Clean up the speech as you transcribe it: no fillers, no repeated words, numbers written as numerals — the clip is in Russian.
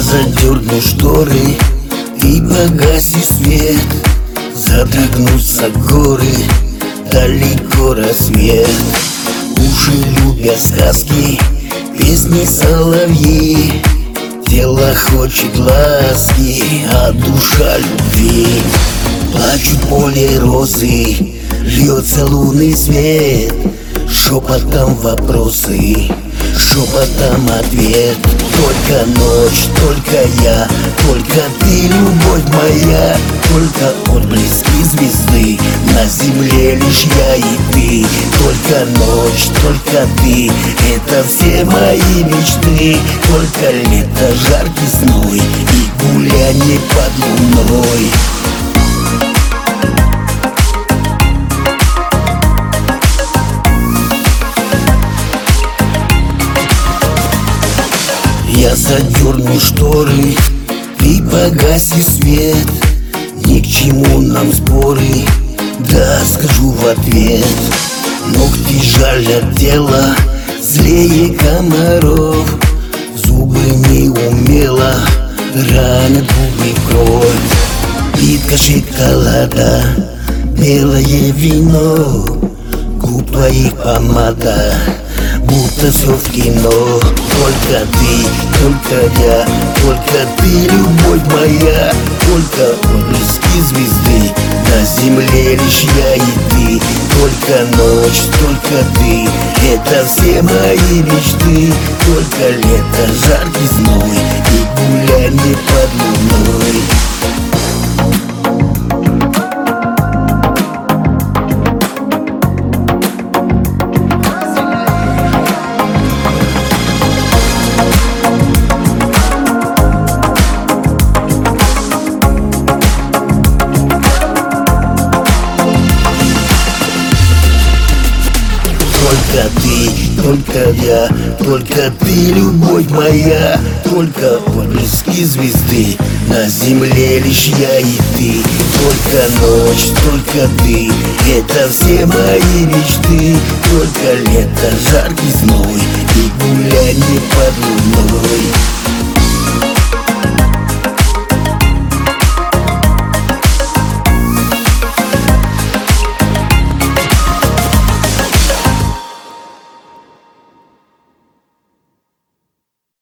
задерну шторы и погаси свет, задрогнутся горы, далеко рассвет. Уши любят сказки, песни соловьи, тело хочет ласки, а душа любви. Плачут поле розы, льется лунный свет, шепотом вопросы, шепотом ответ. Только ночь, только я, только ты, любовь моя, только отблески звезды, на земле лишь я и ты. Только ночь, только ты, это все мои мечты. Только лето, жаркий зной и гулянье под луной. Я задерну шторы, ты погаси свет, ни к чему нам споры, да скажу в ответ. Ногти жалят тело, злее комаров, зубы неумело ранят губы в кровь. Плитка шоколада, белое вино, губ твоих помада, будто все в кино. Только ты, только я, только ты, любовь моя, только отблески звезды, на земле лишь я и ты. Только ночь, только ты, это все мои мечты. Только лето, жаркий зной и гулянье под луной. Только ты, только я, только ты, любовь моя, только отблески звезды, на земле лишь я и ты. Только ночь, только ты, это все мои мечты. Только лето, жаркий зной и гулянье под луной.